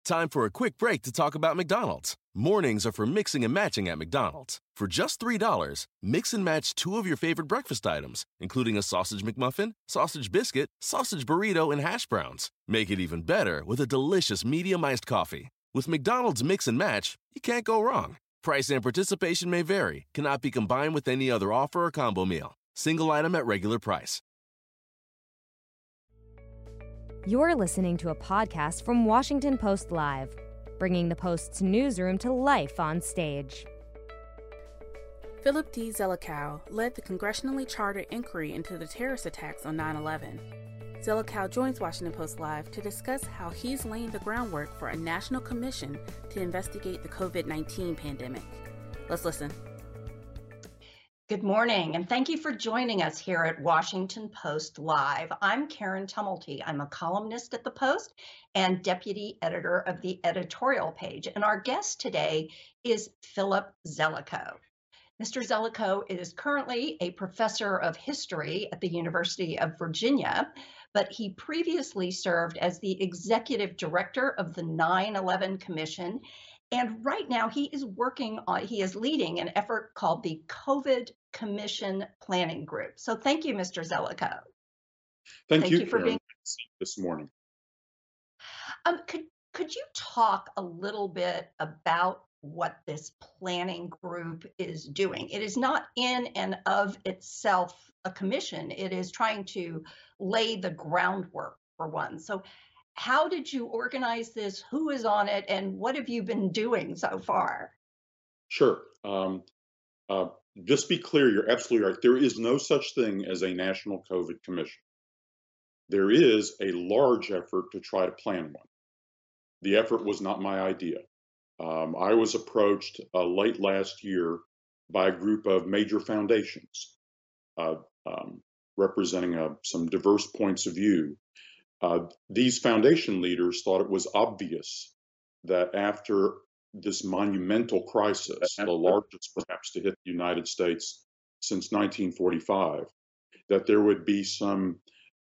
Time for a quick break to talk about McDonald's. Mornings are for mixing and matching at McDonald's. For just $3, mix and match 2 of your favorite breakfast items, including a sausage McMuffin, sausage biscuit, sausage burrito, and hash browns. Make it even better with a delicious medium iced coffee. With McDonald's Mix and Match, you can't go wrong. Price and participation may vary, cannot be combined with any other offer or combo meal. Single item at regular price. You're listening to a podcast from Washington Post Live, bringing the Post's newsroom to life on stage. Philip D. Zelikow led the congressionally chartered inquiry into the terrorist attacks on 9/11. Zelikow joins Washington Post Live to discuss how he's laying the groundwork for a national commission to investigate the COVID-19 pandemic. Let's listen. Good morning, and thank you for joining us here at Washington Post Live. I'm Karen Tumulty. I'm a columnist at the Post and deputy editor of the editorial page. And our guest today is Philip Zelikow. Mr. Zelikow is currently a professor of history at the University of Virginia, but he previously served as the executive director of the 9/11 Commission. And right now he is leading an effort called the COVID Commission Planning Group. So thank you, Mr. Zelikow. Thank you for being this morning. Could you talk a little bit about what this planning group is doing? It is not in and of itself a commission. It is trying to lay the groundwork for one. So how did you organize this? Who is on it? And what have you been doing so far? Sure. Just be clear, you're absolutely right. There is no such thing as a national COVID commission. There is a large effort to try to plan one. The effort was not my idea. I was approached late last year by a group of major foundations representing some diverse points of view. These foundation leaders thought it was obvious that after this monumental crisis, the largest perhaps to hit the United States since 1945, that there would be some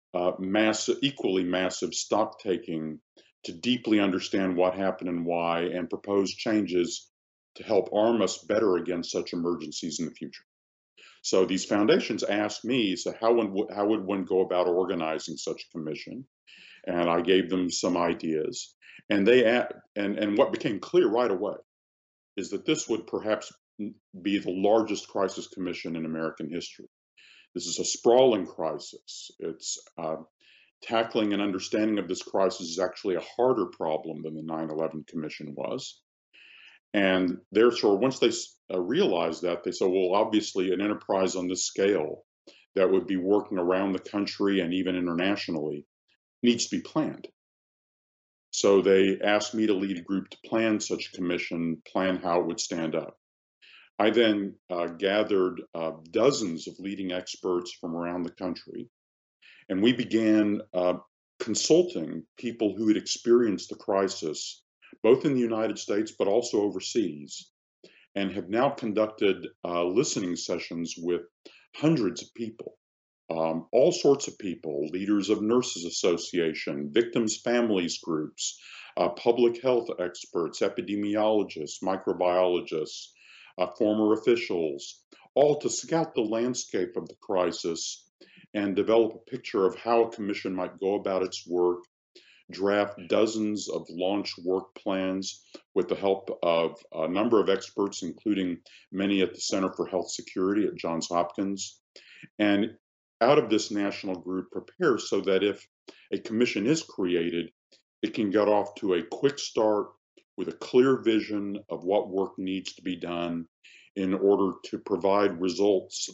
equally massive stock taking to deeply understand what happened and why, and propose changes to help arm us better against such emergencies in the future. So these foundations asked me, so how would one go about organizing such a commission? And I gave them some ideas. And what became clear right away is that this would perhaps be the largest crisis commission in American history. This is a sprawling crisis. It's tackling and understanding of this crisis is actually a harder problem than the 9/11 Commission was. And therefore, once they realized that, they said, well, obviously an enterprise on this scale that would be working around the country and even internationally needs to be planned. So they asked me to lead a group to plan such a commission, plan how it would stand up. I then gathered dozens of leading experts from around the country, and we began consulting people who had experienced the crisis, both in the United States but also overseas, and have now conducted listening sessions with hundreds of people. All sorts of people, leaders of Nurses Association, victims' families groups, public health experts, epidemiologists, microbiologists, former officials, all to scout the landscape of the crisis and develop a picture of how a commission might go about its work, draft dozens of launch work plans with the help of a number of experts, including many at the Center for Health Security at Johns Hopkins, and out of this national group prepare so that if a commission is created, it can get off to a quick start with a clear vision of what work needs to be done in order to provide results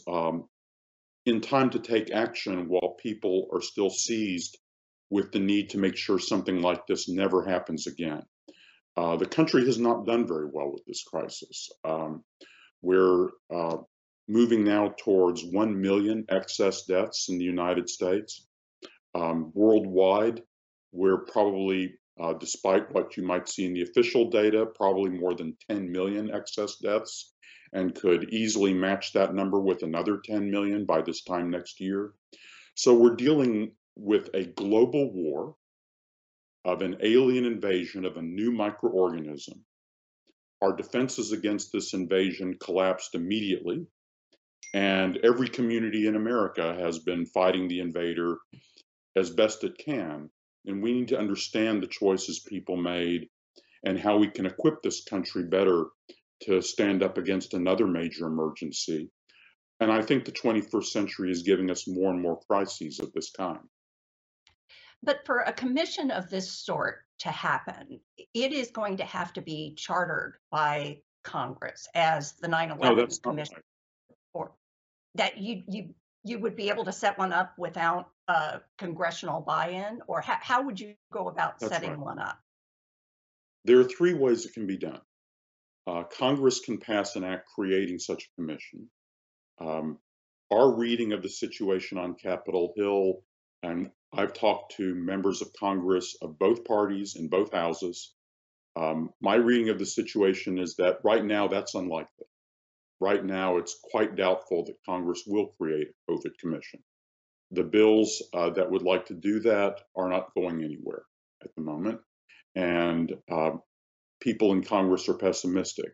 in time to take action while people are still seized with the need to make sure something like this never happens again. The country has not done very well with this crisis. We're moving now towards 1 million excess deaths in the United States. Worldwide, we're probably, despite what you might see in the official data, probably more than 10 million excess deaths, and could easily match that number with another 10 million by this time next year. So we're dealing with a global war of an alien invasion of a new microorganism, our defenses against this invasion collapsed immediately, and every community in America has been fighting the invader as best it can. And we need to understand the choices people made and how we can equip this country better to stand up against another major emergency. And I think the 21st century is giving us more and more crises of this kind. But for a commission of this sort to happen, it is going to have to be chartered by Congress as the 9/11 No, that's not Commission, right. or that you would be able to set one up without congressional buy-in, or how would you go about That's setting right. one up? There are three ways it can be done. Congress can pass an act creating such a commission. Our reading of the situation on Capitol Hill, and I've talked to members of Congress of both parties in both houses. My reading of the situation is that right now that's unlikely. Right now, it's quite doubtful that Congress will create a COVID commission. The bills that would like to do that are not going anywhere at the moment, and people in Congress are pessimistic.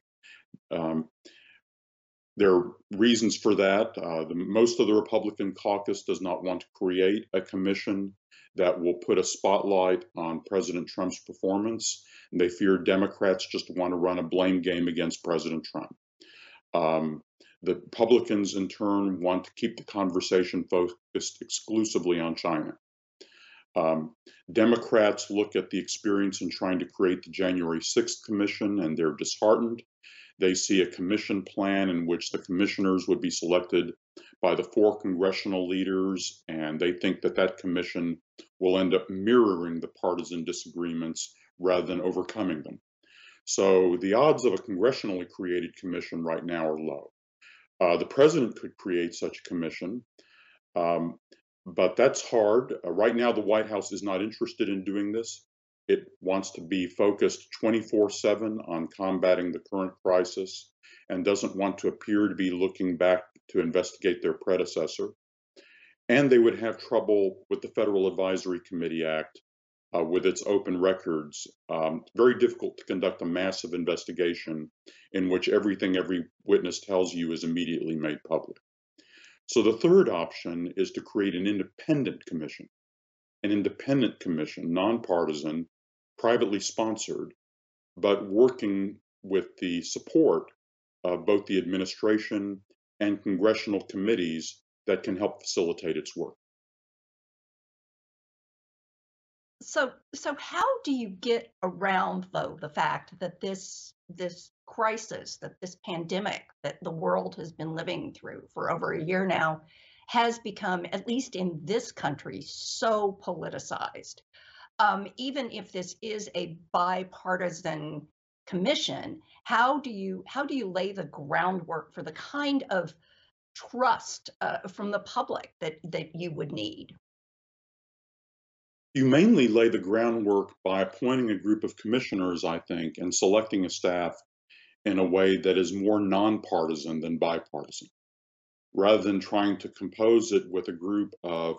There are reasons for that. Most of the Republican caucus does not want to create a commission that will put a spotlight on President Trump's performance. And they fear Democrats just want to run a blame game against President Trump. The Republicans, in turn, want to keep the conversation focused exclusively on China. Democrats look at the experience in trying to create the January 6th commission, and they're disheartened. They see a commission plan in which the commissioners would be selected by the 4 congressional leaders, and they think that that commission will end up mirroring the partisan disagreements rather than overcoming them. So the odds of a congressionally created commission right now are low. The president could create such a commission, but that's hard. Right now, the White House is not interested in doing this. It wants to be focused 24/7 on combating the current crisis and doesn't want to appear to be looking back to investigate their predecessor. And they would have trouble with the Federal Advisory Committee Act with its open records. Very difficult to conduct a massive investigation in which everything every witness tells you is immediately made public. So the third option is to create an independent commission, nonpartisan, privately sponsored, but working with the support of both the administration and congressional committees that can help facilitate its work. So how do you get around, though, the fact that this crisis, that this pandemic that the world has been living through for over a year now, has become, at least in this country, so politicized? Even if this is a bipartisan commission, how do you lay the groundwork for the kind of trust from the public that you would need? You mainly lay the groundwork by appointing a group of commissioners, I think, and selecting a staff in a way that is more nonpartisan than bipartisan, rather than trying to compose it with a group of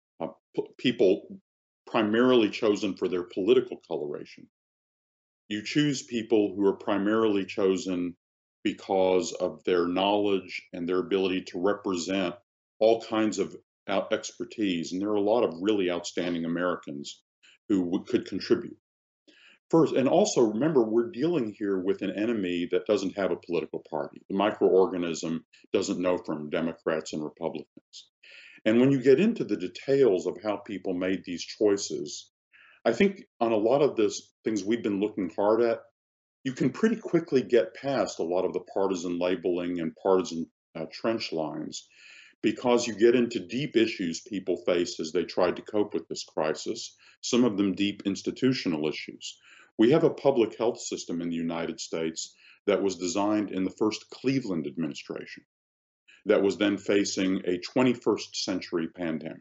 people primarily chosen for their political coloration. You choose people who are primarily chosen because of their knowledge and their ability to represent all kinds of expertise. And there are a lot of really outstanding Americans who could contribute. First, and also remember, we're dealing here with an enemy that doesn't have a political party. The microorganism doesn't know from Democrats and Republicans. And when you get into the details of how people made these choices, I think on a lot of these things we've been looking hard at, you can pretty quickly get past a lot of the partisan labeling and partisan trench lines, because you get into deep issues people faced as they tried to cope with this crisis, some of them deep institutional issues. We have a public health system in the United States that was designed in the first Cleveland administration, that was then facing a 21st century pandemic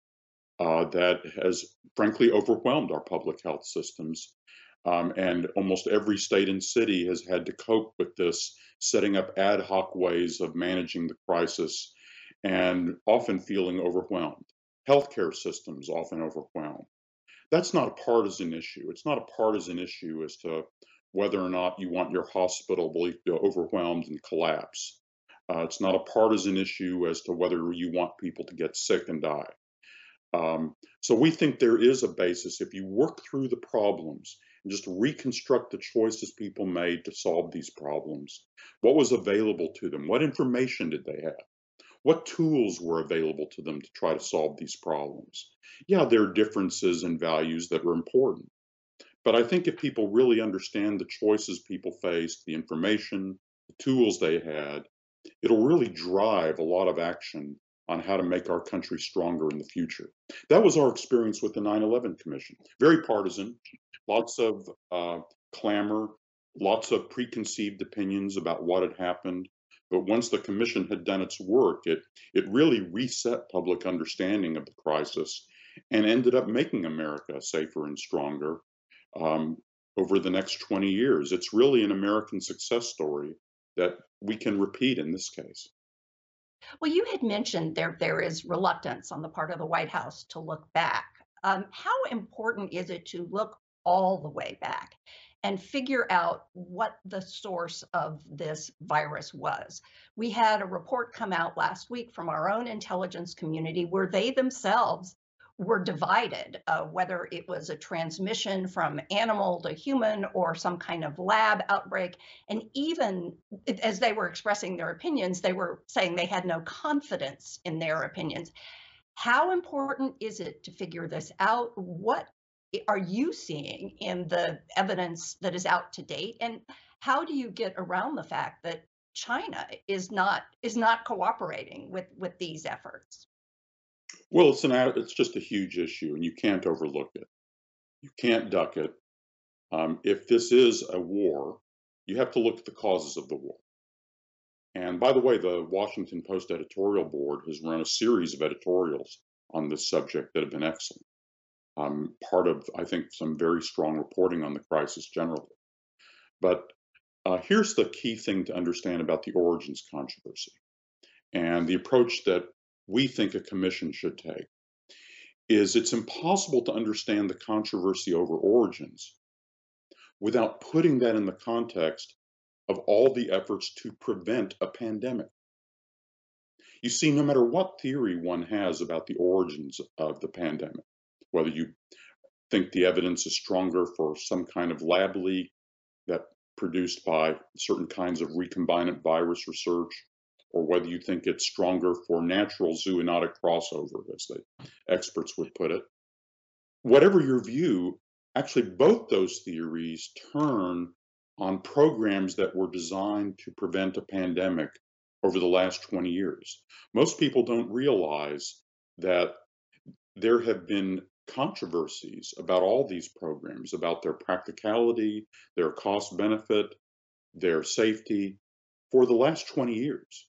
that has frankly overwhelmed our public health systems. And almost every state and city has had to cope with this, setting up ad hoc ways of managing the crisis and often feeling overwhelmed. Healthcare systems often overwhelmed. That's not a partisan issue. It's not a partisan issue as to whether or not you want your hospital believed to be overwhelmed and collapse. It's not a partisan issue as to whether you want people to get sick and die. So we think there is a basis if you work through the problems and just reconstruct the choices people made to solve these problems. What was available to them? What information did they have? What tools were available to them to try to solve these problems? Yeah, there are differences in values that are important. But I think if people really understand the choices people faced, the information, the tools they had, it'll really drive a lot of action on how to make our country stronger in the future. That was our experience with the 9/11 Commission. Very partisan, lots of clamor, lots of preconceived opinions about what had happened. But once the commission had done its work, it really reset public understanding of the crisis and ended up making America safer and stronger over the next 20 years. It's really an American success story that we can repeat in this case. Well, you had mentioned there is reluctance on the part of the White House to look back. How important is it to look all the way back and figure out what the source of this virus was? We had a report come out last week from our own intelligence community where they themselves were divided, whether it was a transmission from animal to human or some kind of lab outbreak. And even as they were expressing their opinions, they were saying they had no confidence in their opinions. How important is it to figure this out? What are you seeing in the evidence that is out to date? And how do you get around the fact that China is not cooperating with these efforts? Well, it's just a huge issue, and you can't overlook it. You can't duck it. If this is a war, you have to look at the causes of the war. And by the way, the Washington Post editorial board has run a series of editorials on this subject that have been excellent. Part of, I think, some very strong reporting on the crisis generally. But here's the key thing to understand about the origins controversy and the approach that we think a commission should take is it's impossible to understand the controversy over origins without putting that in the context of all the efforts to prevent a pandemic. You see, no matter what theory one has about the origins of the pandemic, whether you think the evidence is stronger for some kind of lab leak that produced by certain kinds of recombinant virus research, or whether you think it's stronger for natural zoonotic crossover, as the experts would put it. Whatever your view, actually both those theories turn on programs that were designed to prevent a pandemic over the last 20 years. Most people don't realize that there have been controversies about all these programs, about their practicality, their cost benefit, their safety for the last 20 years.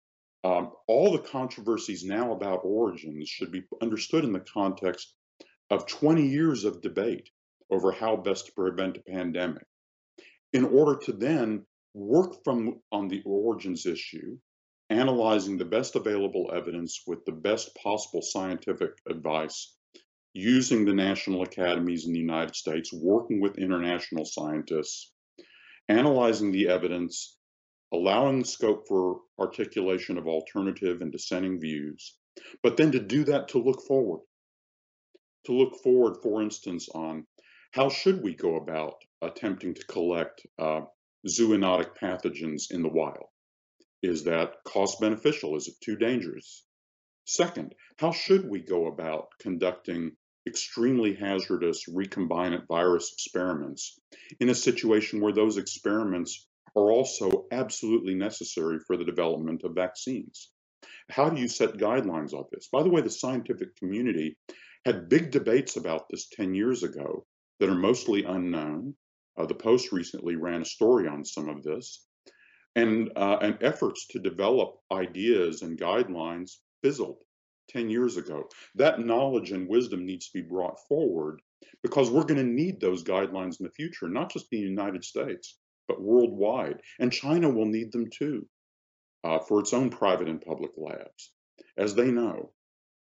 All the controversies now about origins should be understood in the context of 20 years of debate over how best to prevent a pandemic, in order to then work on the origins issue, analyzing the best available evidence with the best possible scientific advice, using the national academies in the United States, working with international scientists, analyzing the evidence, allowing scope for articulation of alternative and dissenting views, but then to do that to look forward. To look forward, for instance, on how should we go about attempting to collect zoonotic pathogens in the wild? Is that cost beneficial? Is it too dangerous? Second, how should we go about conducting extremely hazardous recombinant virus experiments in a situation where those experiments are also absolutely necessary for the development of vaccines? How do you set guidelines on this? By the way, the scientific community had big debates about this 10 years ago that are mostly unknown. The Post recently ran a story on some of this. And efforts to develop ideas and guidelines fizzled 10 years ago. That knowledge and wisdom needs to be brought forward because we're going to need those guidelines in the future, not just in the United States, but worldwide. And China will need them too for its own private and public labs, as they know.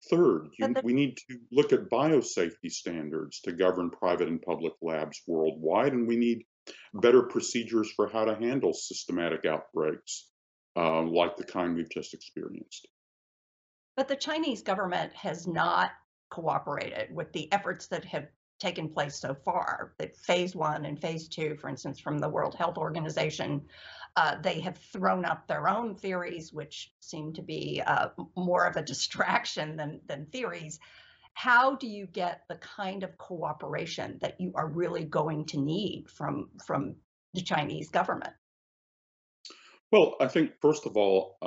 Third, And we need to look at biosafety standards to govern private and public labs worldwide, and we need better procedures for how to handle systematic outbreaks like the kind we've just experienced. But the Chinese government has not cooperated with the efforts that have taken place so far. That phase one and phase two, for instance, from the World Health Organization, they have thrown up their own theories, which seem to be more of a distraction than theories. How do you get the kind of cooperation that you are really going to need from the Chinese government? Well, I think, first of all,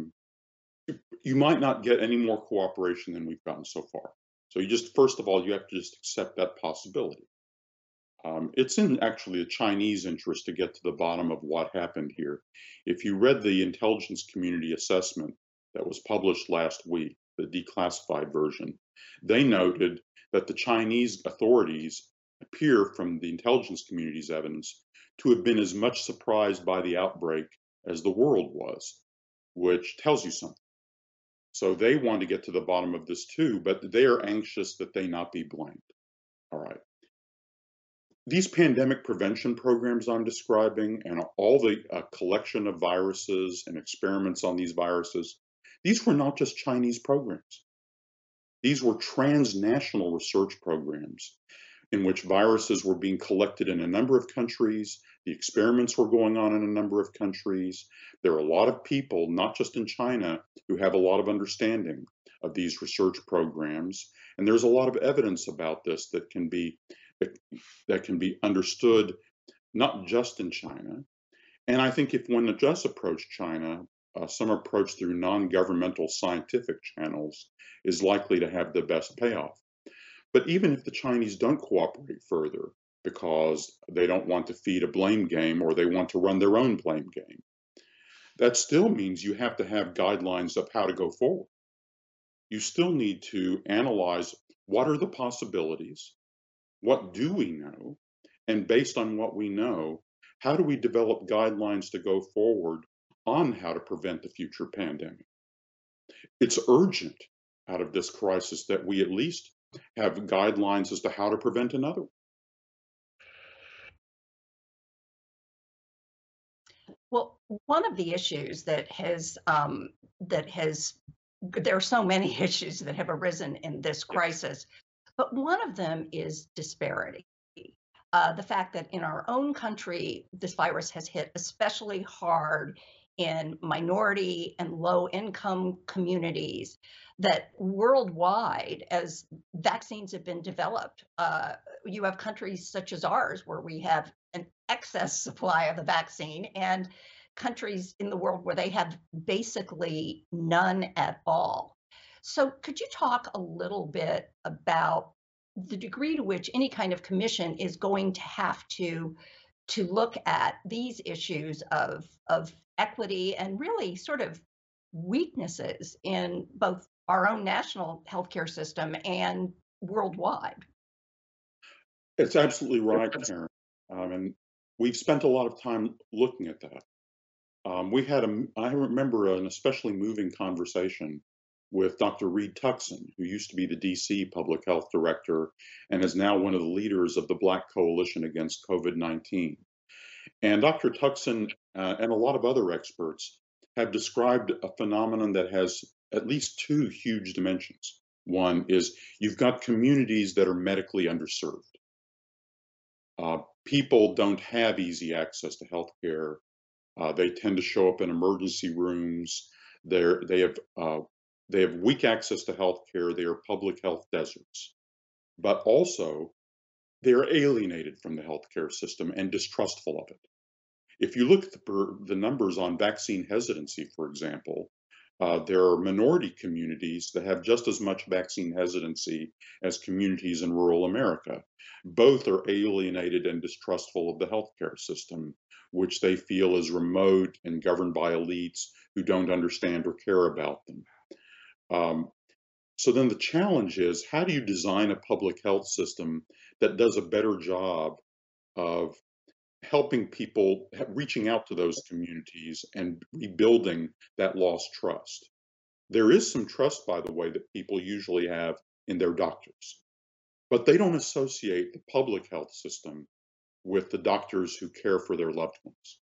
you might not get any more cooperation than we've gotten so far. So first of all, you have to just accept that possibility. It's in actually the Chinese interest to get to the bottom of what happened here. If you read the intelligence community assessment that was published last week, the declassified version, they noted that the Chinese authorities appear, from the intelligence community's evidence, to have been as much surprised by the outbreak as the world was, which tells you something. So they want to get to the bottom of this too, but they are anxious that they not be blamed. All right. These pandemic prevention programs I'm describing and all the collection of viruses and experiments on these viruses, these were not just Chinese programs. These were transnational research programs in which viruses were being collected in a number of countries. The experiments were going on in a number of countries. There are a lot of people, not just in China, who have a lot of understanding of these research programs. And there's a lot of evidence about this that can be understood, not just in China. And I think if one does approach China, some approach through non-governmental scientific channels is likely to have the best payoff. But even if the Chinese don't cooperate further because they don't want to feed a blame game or they want to run their own blame game, that still means you have to have guidelines of how to go forward. You still need to analyze what are the possibilities, what do we know, and based on what we know, how do we develop guidelines to go forward on how to prevent the future pandemic? It's urgent out of this crisis that we at least have guidelines as to how to prevent another. Well, one of the issues that there are so many issues that have arisen in this crisis, but one of them is disparity. The fact that in our own country, this virus has hit especially hard in minority and low income communities, that worldwide, as vaccines have been developed, you have countries such as ours where we have an excess supply of the vaccine, and countries in the world where they have basically none at all. So could you talk a little bit about the degree to which any kind of commission is going to have to look at these issues of equity and really sort of weaknesses in both our own national healthcare system and worldwide? It's absolutely right, Karen. And we've spent a lot of time looking at that. I remember an especially moving conversation with Dr. Reed Tuckson, who used to be the DC public health director and is now one of the leaders of the Black Coalition Against COVID-19. And Dr. Tuckson and a lot of other experts have described a phenomenon that has at least two huge dimensions. One is you've got communities that are medically underserved. People don't have easy access to health care. They tend to show up in emergency rooms. They have weak access to health care. They are public health deserts. But also, they are alienated from the healthcare system and distrustful of it. If you look at the numbers on vaccine hesitancy, for example, there are minority communities that have just as much vaccine hesitancy as communities in rural America. Both are alienated and distrustful of the healthcare system, which they feel is remote and governed by elites who don't understand or care about them. So then the challenge is, how do you design a public health system that does a better job of helping people, reaching out to those communities and rebuilding that lost trust? There is some trust, by the way, that people usually have in their doctors, but they don't associate the public health system with the doctors who care for their loved ones.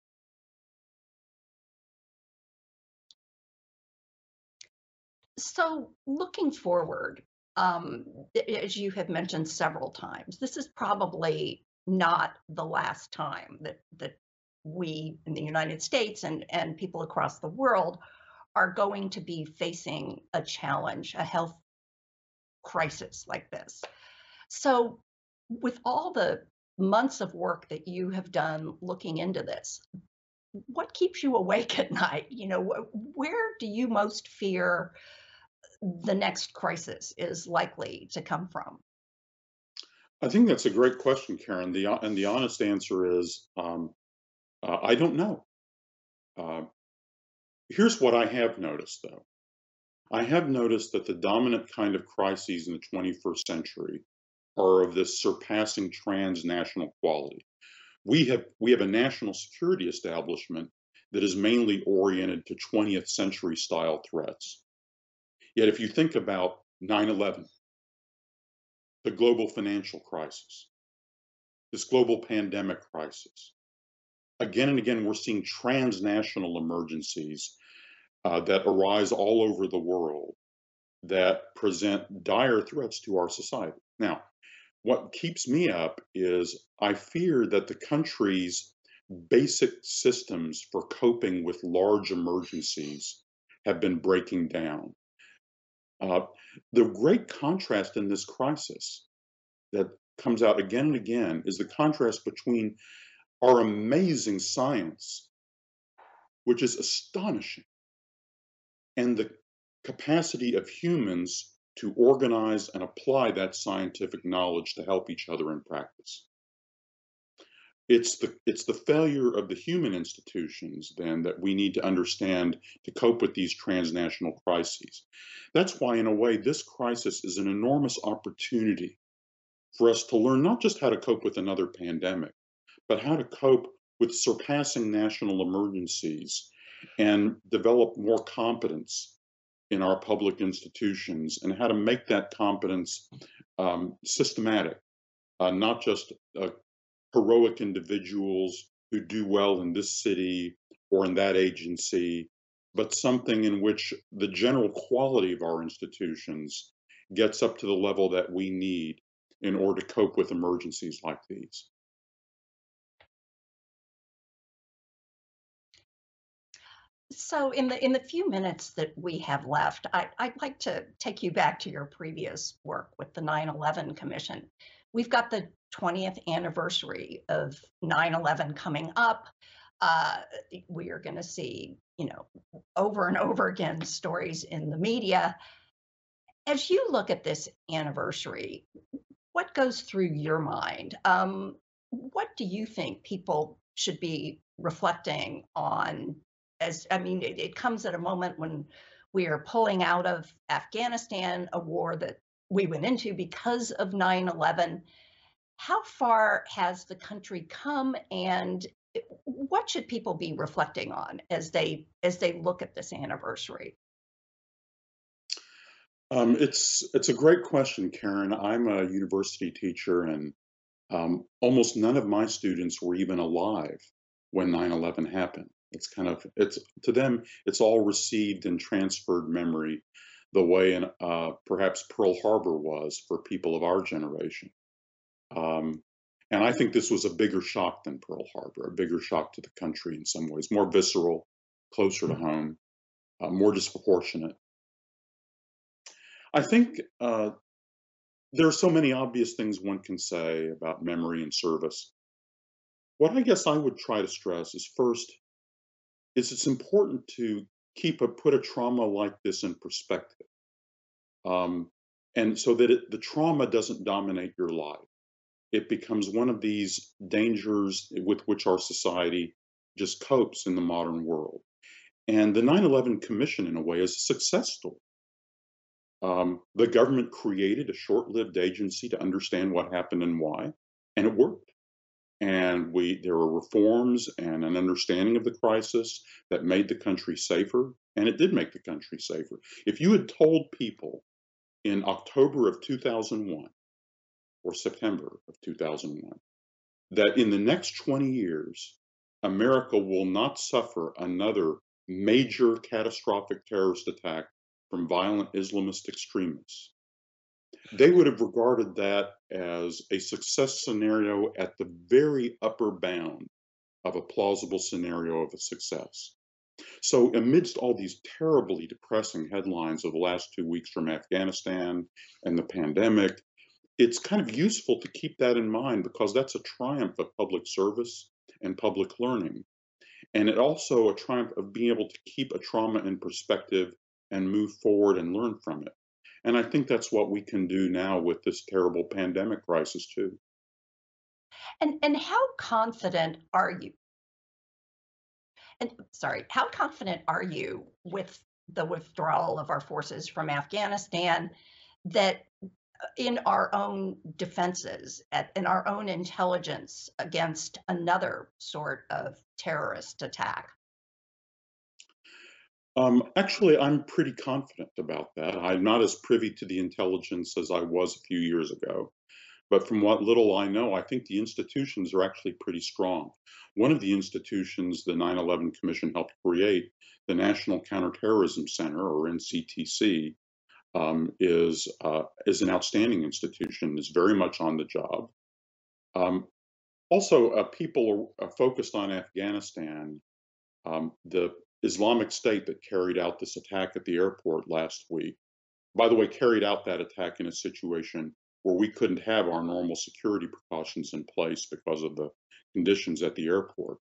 So, looking forward, as you have mentioned several times, this is probably not the last time that we in the United States and people across the world are going to be facing a challenge, a health crisis like this. So, with all the months of work that you have done looking into this, what keeps you awake at night? Where do you most fear the next crisis is likely to come from? I think that's a great question, Karen. And the honest answer is, I don't know. Uh, Here's what I have noticed, though. I have noticed that the dominant kind of crises in the 21st century are of this surpassing transnational quality. We have a national security establishment that is mainly oriented to 20th century style threats. Yet if you think about 9/11, the global financial crisis, this global pandemic crisis, again and again we're seeing transnational emergencies that arise all over the world that present dire threats to our society. Now, what keeps me up is I fear that the country's basic systems for coping with large emergencies have been breaking down. Uh, the great contrast in this crisis that comes out again and again is the contrast between our amazing science, which is astonishing, and the capacity of humans to organize and apply that scientific knowledge to help each other in practice. It's the failure of the human institutions then that we need to understand to cope with these transnational crises. That's why, in a way, this crisis is an enormous opportunity for us to learn not just how to cope with another pandemic, but how to cope with surpassing national emergencies and develop more competence in our public institutions and how to make that competence systematic, not just heroic individuals who do well in this city or in that agency, but something in which the general quality of our institutions gets up to the level that we need in order to cope with emergencies like these. So, in the few minutes that we have left, I'd like to take you back to your previous work with the 9/11 Commission. We've got the 20th anniversary of 9/11 coming up. Uh, we are going to see, over and over again stories in the media. As you look at this anniversary, what goes through your mind? What do you think people should be reflecting on? It comes at a moment when we are pulling out of Afghanistan, a war that we went into because of 9/11. How far has the country come, and what should people be reflecting on as they look at this anniversary? It's a great question, Karen. I'm a university teacher, and almost none of my students were even alive when 9/11 happened. It's to them, it's all received and transferred memory the way perhaps Pearl Harbor was for people of our generation. Um, and I think this was a bigger shock than Pearl Harbor, a bigger shock to the country in some ways, more visceral, closer to home, more disproportionate. I think there are so many obvious things one can say about memory and service. What I guess I would try to stress is first, it's important to put a trauma like this in perspective, um, and so that the trauma doesn't dominate your life. It becomes one of these dangers with which our society just copes in the modern world. And the 9/11 Commission, in a way, is a success story. The government created a short-lived agency to understand what happened and why, and it worked. And there were reforms and an understanding of the crisis that made the country safer and it did make the country safer. If you had told people in October of 2001 or September of 2001 that in the next 20 years, America will not suffer another major catastrophic terrorist attack from violent Islamist extremists, they would have regarded that as a success scenario at the very upper bound of a plausible scenario of a success. So amidst all these terribly depressing headlines of the last 2 weeks from Afghanistan and the pandemic, it's kind of useful to keep that in mind because that's a triumph of public service and public learning. And it also a triumph of being able to keep a trauma in perspective and move forward and learn from it. And I think that's what we can do now with this terrible pandemic crisis too. And how confident are you? And sorry, how confident are you with the withdrawal of our forces from Afghanistan that in our own defenses, in our own intelligence against another sort of terrorist attack? Actually, I'm pretty confident about that. I'm not as privy to the intelligence as I was a few years ago. But from what little I know, I think the institutions are actually pretty strong. One of the institutions the 9/11 Commission helped create, the National Counterterrorism Center, or NCTC, is an outstanding institution, is very much on the job. Also, people are focused on Afghanistan. The Islamic State that carried out this attack at the airport last week, by the way, carried out that attack in a situation where we couldn't have our normal security precautions in place because of the conditions at the airport.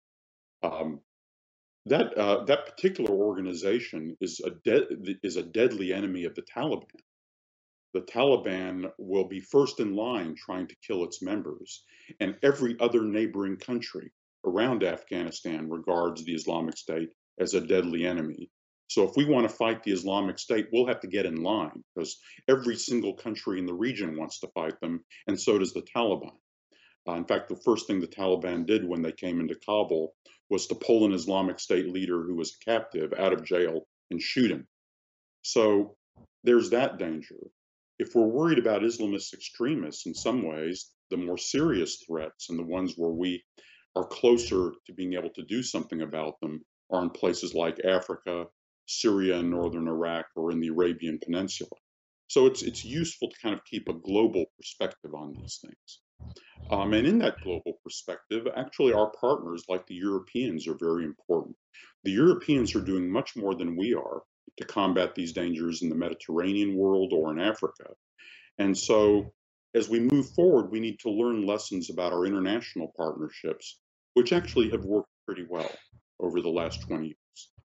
That particular organization is a deadly enemy of the Taliban. The Taliban will be first in line trying to kill its members, and every other neighboring country around Afghanistan regards the Islamic State as a deadly enemy. So if we want to fight the Islamic State, we'll have to get in line because every single country in the region wants to fight them, and so does the Taliban. In fact, the first thing the Taliban did when they came into Kabul was to pull an Islamic State leader who was captive out of jail and shoot him. So there's that danger. If we're worried about Islamist extremists, in some ways, the more serious threats and the ones where we are closer to being able to do something about them are in places like Africa, Syria, and northern Iraq, or in the Arabian Peninsula. So it's useful to kind of keep a global perspective on these things. And in that global perspective, actually, our partners, like the Europeans, are very important. The Europeans are doing much more than we are to combat these dangers in the Mediterranean world or in Africa. And so as we move forward, we need to learn lessons about our international partnerships, which actually have worked pretty well over the last 20 years.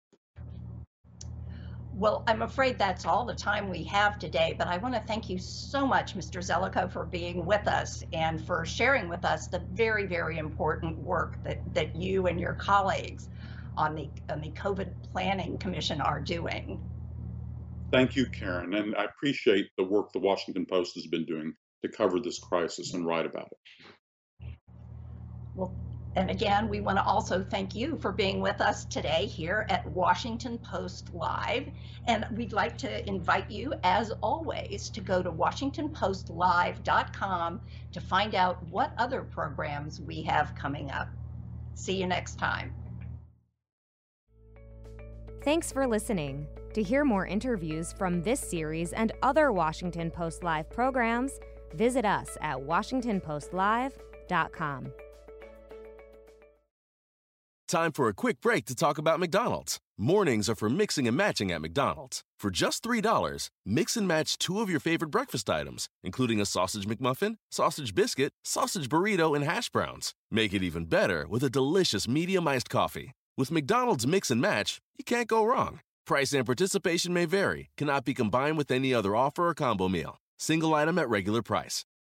Well, I'm afraid that's all the time we have today, but I want to thank you so much, Mr. Zelikow, for being with us and for sharing with us the very, very important work that you and your colleagues on the COVID Planning Commission are doing. Thank you, Karen, and I appreciate the work the Washington Post has been doing to cover this crisis and write about it. Well, and again, we want to also thank you for being with us today here at Washington Post Live. And we'd like to invite you, as always, to go to WashingtonPostLive.com to find out what other programs we have coming up. See you next time. Thanks for listening. To hear more interviews from this series and other Washington Post Live programs, visit us at WashingtonPostLive.com. Time for a quick break to talk about McDonald's. Mornings are for mixing and matching at McDonald's. For just $3, mix and match 2 of your favorite breakfast items, including a sausage McMuffin, sausage biscuit, sausage burrito, and hash browns. Make it even better with a delicious medium iced coffee. With McDonald's Mix and Match, you can't go wrong. Price and participation may vary, cannot be combined with any other offer or combo meal. Single item at regular price.